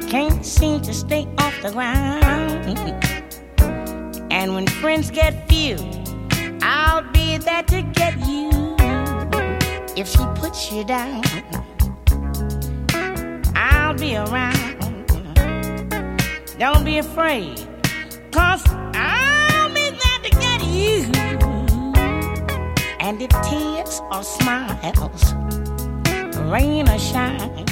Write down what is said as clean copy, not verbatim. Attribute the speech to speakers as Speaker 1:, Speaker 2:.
Speaker 1: can't seem to stay off the ground. And when friends get few, I'll be there to get you. If she puts you down, I'll be around. Don't be afraid, 'cause I'll be there to get you. And if tears or smiles, rain or shine,